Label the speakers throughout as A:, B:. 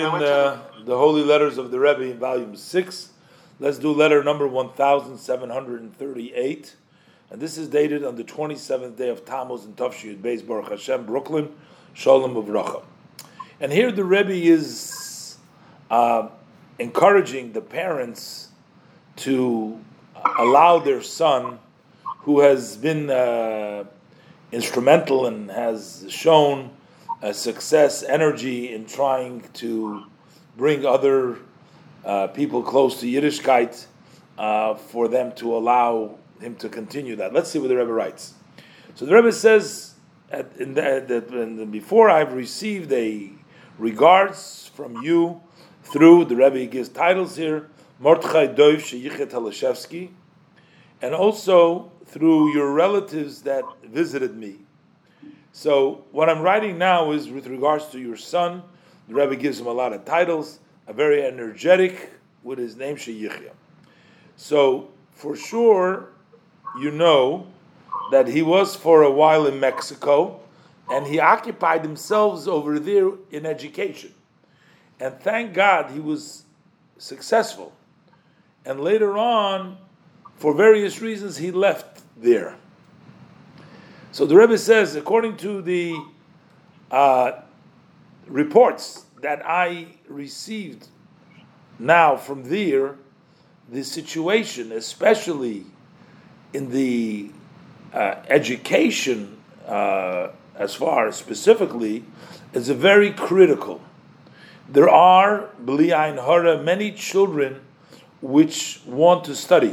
A: in the Holy Letters of the Rebbe in volume 6. Let's do letter number 1738. And this is dated on the 27th day of Tammuz in Tafshiyud Beis, Baruch Hashem, Brooklyn, Shalom Uvracha. And here the Rebbe is encouraging the parents to allow their son, who has been instrumental and has shown success, energy in trying to bring other people close to Yiddishkeit, for them to allow him to continue that. Let's see what the Rebbe writes. So the Rebbe says, before I've received a regards from you through, the Rebbe gives titles here, Mordechai Dov Sheyichet Halashevsky, and also through your relatives that visited me. So what I'm writing now is with regards to your son. The Rebbe gives him a lot of titles, a very energetic with his name Sheyichya. So for sure, you know that he was for a while in Mexico, and he occupied himself over there in education. And thank God he was successful. And later on, for various reasons, he left there. So the Rebbe says, according to the reports that I received now from there, the situation, especially in the education, as far as specifically, is a very critical. There are, b'li ayin hara, many children which want to study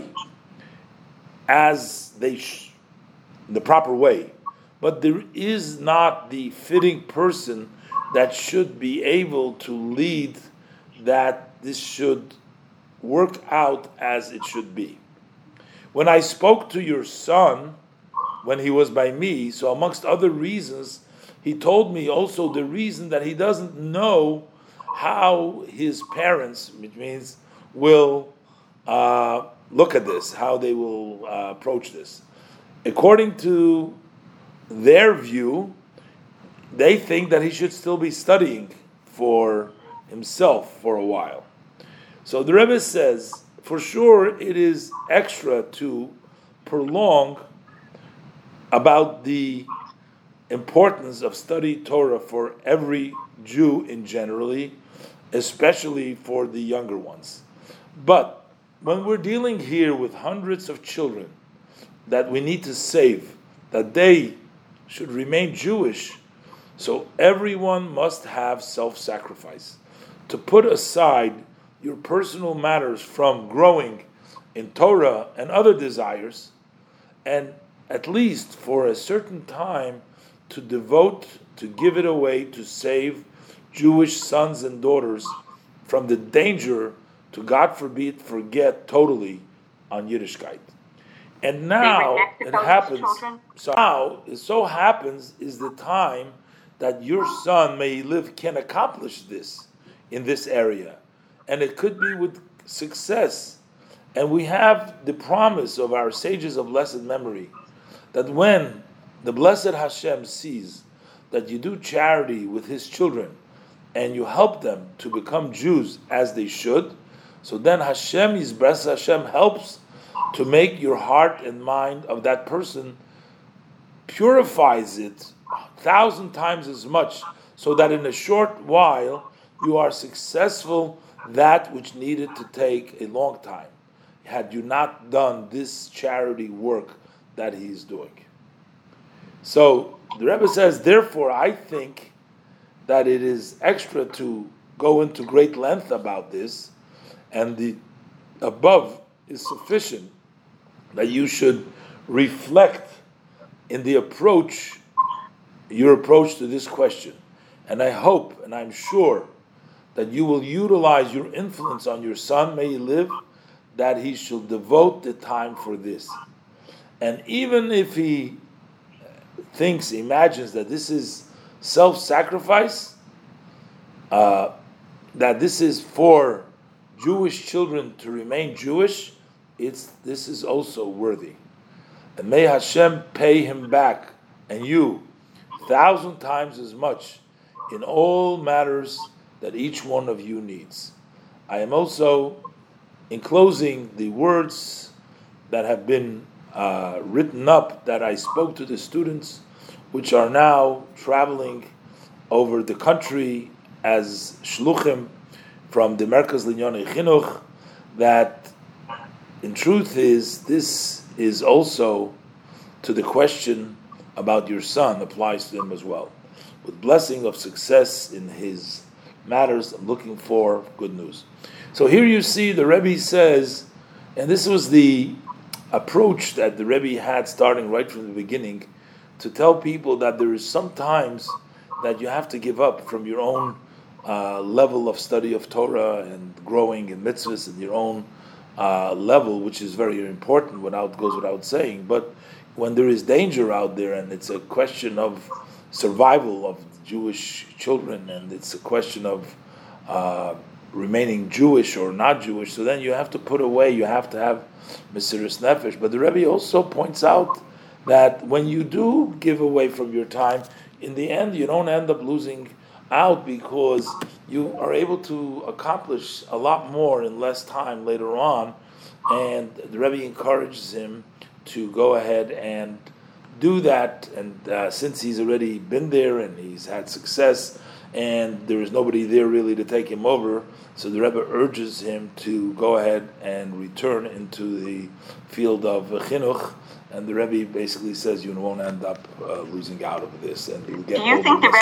A: as they in the proper way, but there is not the fitting person that should be able to lead that this should work out as it should be. When I spoke to your son, when he was by me, so amongst other reasons, he told me also the reason that he doesn't know how his parents, which means will look at this, how they will approach this. According to their view, they think that he should still be studying for himself for a while. So the Rebbe says, for sure it is extra to prolong about the importance of study Torah for every Jew in generally, especially for the younger ones. But when we're dealing here with hundreds of children that we need to save, that they should remain Jewish, so everyone must have self-sacrifice. To put aside your personal matters from growing in Torah and other desires, and at least for a certain time to devote, to give it away, to save Jewish sons and daughters from the danger to, God forbid, forget totally on Yiddishkeit. And now it happens. So now it so happens is the time that your son may live can accomplish this in this area, and it could be with success. And we have the promise of our sages of blessed memory that when the blessed Hashem sees that you do charity with his children and you help them to become Jews as they should, so then Hashem, his blessed Hashem, helps to make your heart and mind of that person, purifies it 1,000 times as much, so that in a short while you are successful that which needed to take a long time, had you not done this charity work that he is doing. So the Rebbe says, therefore, I think that it is extra to go into great length about this, and the above is sufficient that you should reflect in the approach, your approach to this question. And I hope, and I'm sure, that you will utilize your influence on your son, may he live, that he shall devote the time for this. And even if he imagines that this is self-sacrifice, that this is for Jewish children to remain Jewish, this is also worthy. And may Hashem pay him back, and you, 1,000 times as much, in all matters that each one of you needs. I am also enclosing the words that have been written up that I spoke to the students, which are now traveling over the country as shluchim from the Merkaz Linyonei Chinuch, that in truth this is also to the question about your son, applies to him as well. With blessing of success in his matters, I'm looking for good news. So here you see the Rebbe says, and this was the approach that the Rebbe had starting right from the beginning, to tell people that there is sometimes that you have to give up from your own level of study of Torah and growing in mitzvahs and your own level, which is very important, goes without saying. But when there is danger out there and it's a question of survival of Jewish children and it's a question of remaining Jewish or not Jewish, so then you have to put away, you have to have Mesiras Nefesh. But the Rebbe also points out that when you do give away from your time, in the end you don't end up losing out, because you are able to accomplish a lot more in less time later on. And the Rebbe encourages him to go ahead and do that, and since he's already been there and he's had success and there is nobody there really to take him over, so the Rebbe urges him to go ahead and return into the field of chinuch, and the Rebbe basically says you won't end up losing out of this, and you'll get over this.